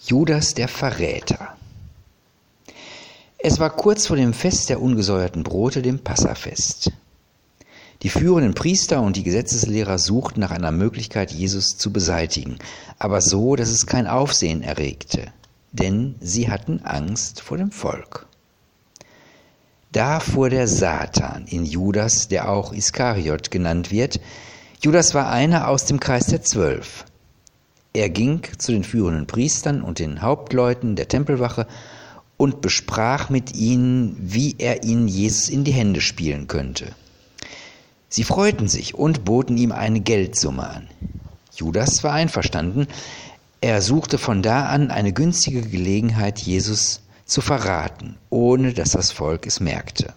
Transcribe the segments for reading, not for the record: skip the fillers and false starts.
Judas der Verräter. Es war kurz vor dem Fest der ungesäuerten Brote, dem Passafest. Die führenden Priester und die Gesetzeslehrer suchten nach einer Möglichkeit, Jesus zu beseitigen, aber so, dass es kein Aufsehen erregte, denn sie hatten Angst vor dem Volk. Da fuhr der Satan in Judas, der auch Iskariot genannt wird. Judas war einer aus dem Kreis der 12. Er ging zu den führenden Priestern und den Hauptleuten der Tempelwache und besprach mit ihnen, wie er ihnen Jesus in die Hände spielen könnte. Sie freuten sich und boten ihm eine Geldsumme an. Judas war einverstanden. Er suchte von da an eine günstige Gelegenheit, Jesus zu verraten, ohne dass das Volk es merkte.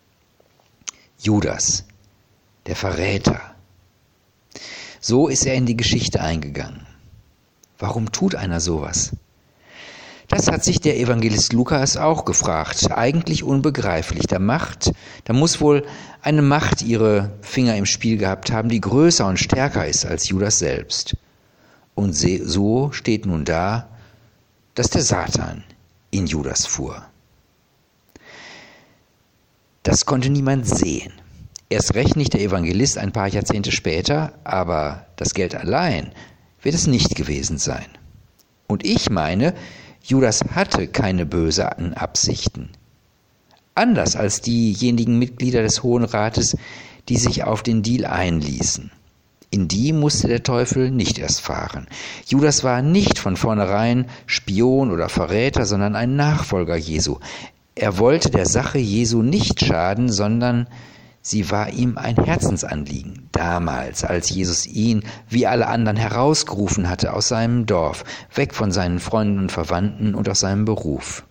Judas, der Verräter. So ist er in die Geschichte eingegangen. Warum tut einer sowas? Das hat sich der Evangelist Lukas auch gefragt. Eigentlich unbegreiflich. Da muss wohl eine Macht ihre Finger im Spiel gehabt haben, die größer und stärker ist als Judas selbst. Und so steht nun da, dass der Satan in Judas fuhr. Das konnte niemand sehen. Erst recht nicht der Evangelist ein paar Jahrzehnte später, aber das Geld allein wird es nicht gewesen sein. Und ich meine, Judas hatte keine bösen Absichten. Anders als diejenigen Mitglieder des Hohen Rates, die sich auf den Deal einließen. In die musste der Teufel nicht erst fahren. Judas war nicht von vornherein Spion oder Verräter, sondern ein Nachfolger Jesu. Er wollte der Sache Jesu nicht schaden, sondern sie war ihm ein Herzensanliegen. Damals, als Jesus ihn, wie alle anderen, herausgerufen hatte aus seinem Dorf, weg von seinen Freunden und Verwandten und aus seinem Beruf.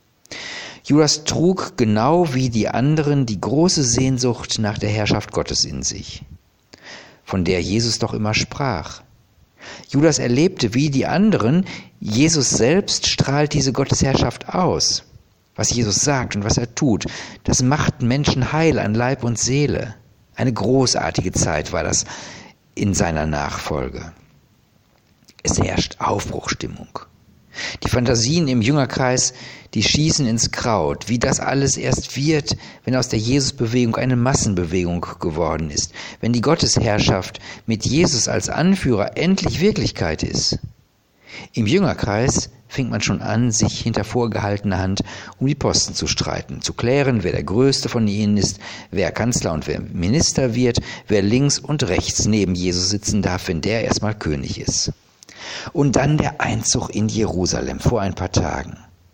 Judas trug genau wie die anderen die große Sehnsucht nach der Herrschaft Gottes in sich, von der Jesus doch immer sprach. Judas erlebte wie die anderen, Jesus selbst strahlt diese Gottesherrschaft aus. Was Jesus sagt und was er tut, das macht Menschen heil an Leib und Seele. Eine großartige Zeit war das in seiner Nachfolge. Es herrscht Aufbruchstimmung. Die Fantasien im Jüngerkreis, die schießen ins Kraut, wie das alles erst wird, wenn aus der Jesusbewegung eine Massenbewegung geworden ist, wenn die Gottesherrschaft mit Jesus als Anführer endlich Wirklichkeit ist. Im Jüngerkreis fängt man schon an, sich hinter vorgehaltener Hand um die Posten zu streiten, zu klären, wer der Größte von ihnen ist, wer Kanzler und wer Minister wird, wer links und rechts neben Jesus sitzen darf, wenn der erstmal König ist. Und dann der Einzug in Jerusalem vor ein paar Tagen.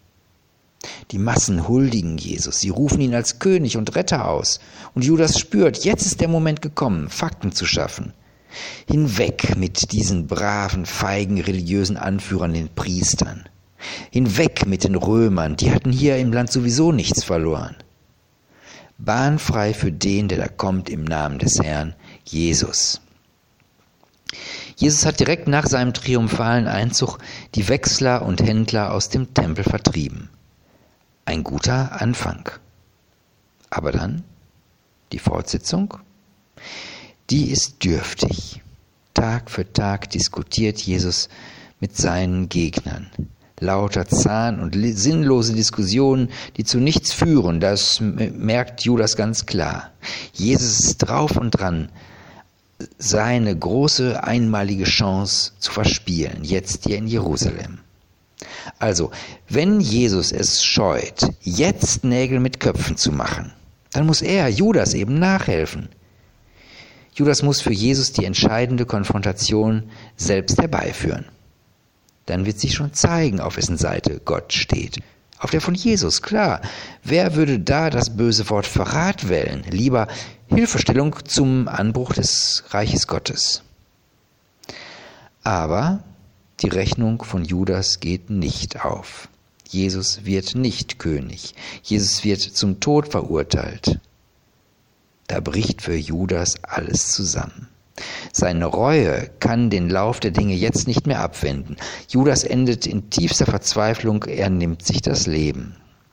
Die Massen huldigen Jesus, sie rufen ihn als König und Retter aus. Und Judas spürt, jetzt ist der Moment gekommen, Fakten zu schaffen. Hinweg mit diesen braven, feigen, religiösen Anführern, den Priestern. Hinweg mit den Römern, die hatten hier im Land sowieso nichts verloren. Bahn frei für den, der da kommt im Namen des Herrn, Jesus. Jesus hat direkt nach seinem triumphalen Einzug die Wechsler und Händler aus dem Tempel vertrieben. Ein guter Anfang. Aber dann die Fortsetzung? Die ist dürftig. Tag für Tag diskutiert Jesus mit seinen Gegnern. Lauter Zahn- und sinnlose Diskussionen, die zu nichts führen, das merkt Judas ganz klar. Jesus ist drauf und dran, seine große einmalige Chance zu verspielen, jetzt hier in Jerusalem. Also, wenn Jesus es scheut, jetzt Nägel mit Köpfen zu machen, dann muss er, Judas, eben nachhelfen. Judas muss für Jesus die entscheidende Konfrontation selbst herbeiführen. Dann wird sich schon zeigen, auf wessen Seite Gott steht. Auf der von Jesus, klar. Wer würde da das böse Wort Verrat wählen? Lieber Hilfestellung zum Anbruch des Reiches Gottes. Aber die Rechnung von Judas geht nicht auf. Jesus wird nicht König. Jesus wird zum Tod verurteilt. Da bricht für Judas alles zusammen. Seine Reue kann den Lauf der Dinge jetzt nicht mehr abwenden. Judas endet in tiefster Verzweiflung, er nimmt sich das Leben.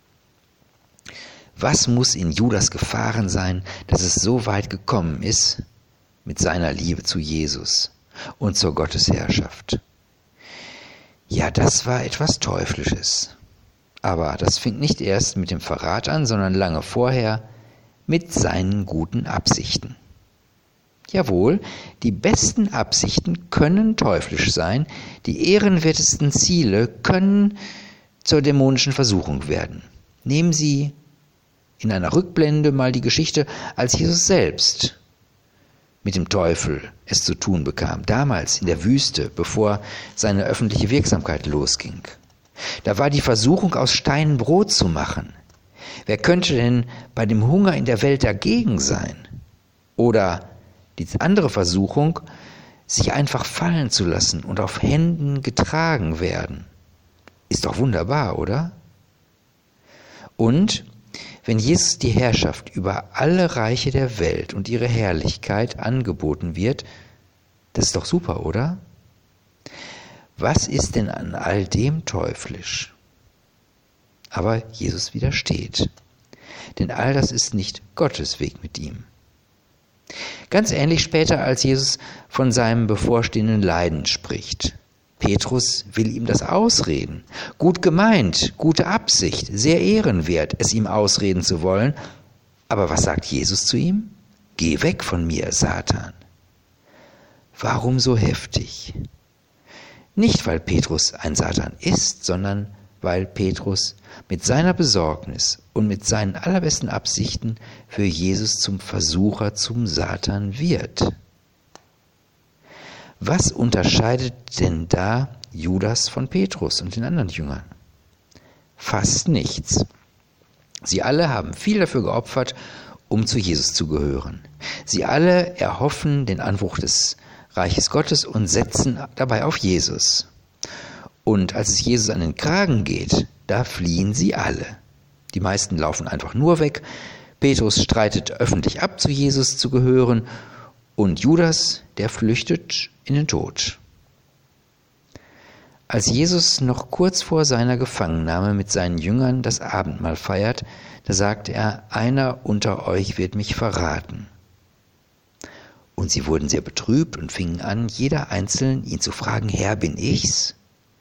Was muss in Judas gefahren sein, dass es so weit gekommen ist mit seiner Liebe zu Jesus und zur Gottesherrschaft? Ja, das war etwas Teuflisches. Aber das fing nicht erst mit dem Verrat an, sondern lange vorher mit seinen guten Absichten. Jawohl, die besten Absichten können teuflisch sein, die ehrenwertesten Ziele können zur dämonischen Versuchung werden. Nehmen Sie in einer Rückblende mal die Geschichte, als Jesus selbst mit dem Teufel es zu tun bekam, damals in der Wüste, bevor seine öffentliche Wirksamkeit losging. Da war die Versuchung, aus Steinen Brot zu machen. Wer könnte denn bei dem Hunger in der Welt dagegen sein? Oder die andere Versuchung, sich einfach fallen zu lassen und auf Händen getragen werden. Ist doch wunderbar, oder? Und wenn Jesus die Herrschaft über alle Reiche der Welt und ihre Herrlichkeit angeboten wird, das ist doch super, oder? Was ist denn an all dem teuflisch? Aber Jesus widersteht. Denn all das ist nicht Gottes Weg mit ihm. Ganz ähnlich später, als Jesus von seinem bevorstehenden Leiden spricht. Petrus will ihm das ausreden. Gut gemeint, gute Absicht, sehr ehrenwert, es ihm ausreden zu wollen. Aber was sagt Jesus zu ihm? Geh weg von mir, Satan. Warum so heftig? Nicht, weil Petrus ein Satan ist, sondern weil Petrus mit seiner Besorgnis und mit seinen allerbesten Absichten für Jesus zum Versucher, zum Satan wird. Was unterscheidet denn da Judas von Petrus und den anderen Jüngern? Fast nichts. Sie alle haben viel dafür geopfert, um zu Jesus zu gehören. Sie alle erhoffen den Anbruch des Reiches Gottes und setzen dabei auf Jesus. Und als es Jesus an den Kragen geht, da fliehen sie alle. Die meisten laufen einfach nur weg. Petrus streitet öffentlich ab, zu Jesus zu gehören. Und Judas, der flüchtet in den Tod. Als Jesus noch kurz vor seiner Gefangennahme mit seinen Jüngern das Abendmahl feiert, da sagt er, einer unter euch wird mich verraten. Und sie wurden sehr betrübt und fingen an, jeder einzeln ihn zu fragen, Herr, bin ich's?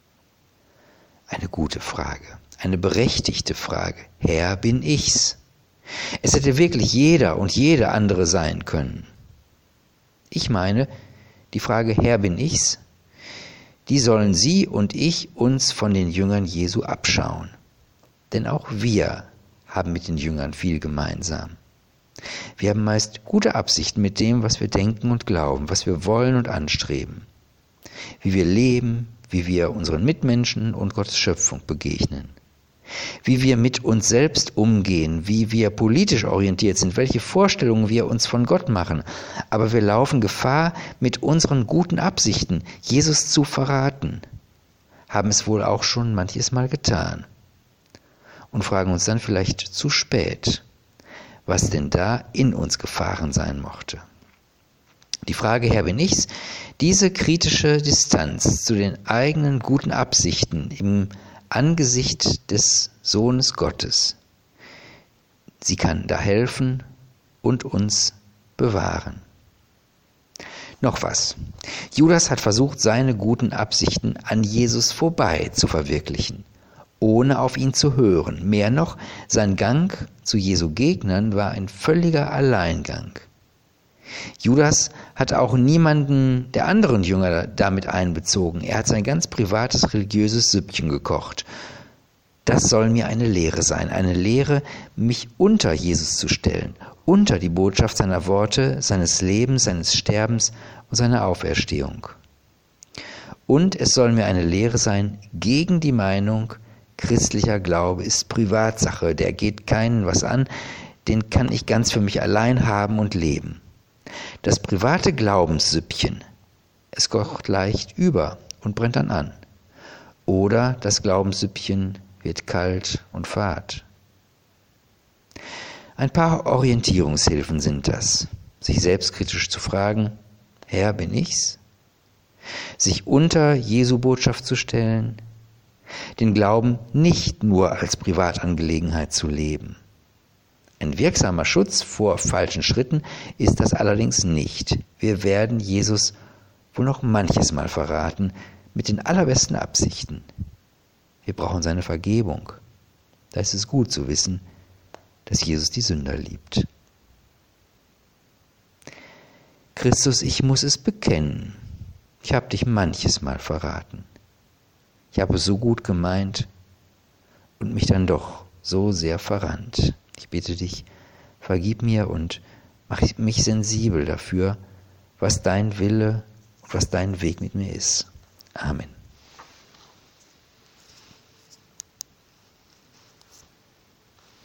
Eine gute Frage, eine berechtigte Frage. Herr, bin ich's? Es hätte wirklich jeder und jede andere sein können. Ich meine, die Frage, Herr, bin ich's? Die sollen Sie und ich uns von den Jüngern Jesu abschauen. Denn auch wir haben mit den Jüngern viel gemeinsam. Wir haben meist gute Absichten mit dem, was wir denken und glauben, was wir wollen und anstreben. Wie wir leben, wie wir unseren Mitmenschen und Gottes Schöpfung begegnen. Wie wir mit uns selbst umgehen, wie wir politisch orientiert sind, welche Vorstellungen wir uns von Gott machen. Aber wir laufen Gefahr, mit unseren guten Absichten Jesus zu verraten. Haben es wohl auch schon manches Mal getan. Und fragen uns dann vielleicht zu spät, was denn da in uns gefahren sein mochte. Die Frage, Herr, bin ich's? Diese kritische Distanz zu den eigenen guten Absichten im Angesicht des Sohnes Gottes, sie kann da helfen und uns bewahren. Noch was. Judas hat versucht, seine guten Absichten an Jesus vorbei zu verwirklichen, ohne auf ihn zu hören. Mehr noch, sein Gang zu Jesu Gegnern war ein völliger Alleingang. Judas hat auch niemanden der anderen Jünger damit einbezogen. Er hat sein ganz privates religiöses Süppchen gekocht. Das soll mir eine Lehre sein, eine Lehre, mich unter Jesus zu stellen, unter die Botschaft seiner Worte, seines Lebens, seines Sterbens und seiner Auferstehung. Und es soll mir eine Lehre sein gegen die Meinung, christlicher Glaube ist Privatsache, der geht keinen was an, den kann ich ganz für mich allein haben und leben. Das private Glaubenssüppchen, es kocht leicht über und brennt dann an. Oder das Glaubenssüppchen wird kalt und fad. Ein paar Orientierungshilfen sind das. Sich selbstkritisch zu fragen, Herr, bin ich's? Sich unter Jesu Botschaft zu stellen, den Glauben nicht nur als Privatangelegenheit zu leben. Ein wirksamer Schutz vor falschen Schritten ist das allerdings nicht. Wir werden Jesus wohl noch manches Mal verraten, mit den allerbesten Absichten. Wir brauchen seine Vergebung. Da ist es gut zu wissen, dass Jesus die Sünder liebt. Christus, ich muss es bekennen. Ich habe dich manches Mal verraten. Ich habe es so gut gemeint und mich dann doch so sehr verrannt. Ich bitte dich, vergib mir und mach mich sensibel dafür, was dein Wille und was dein Weg mit mir ist. Amen.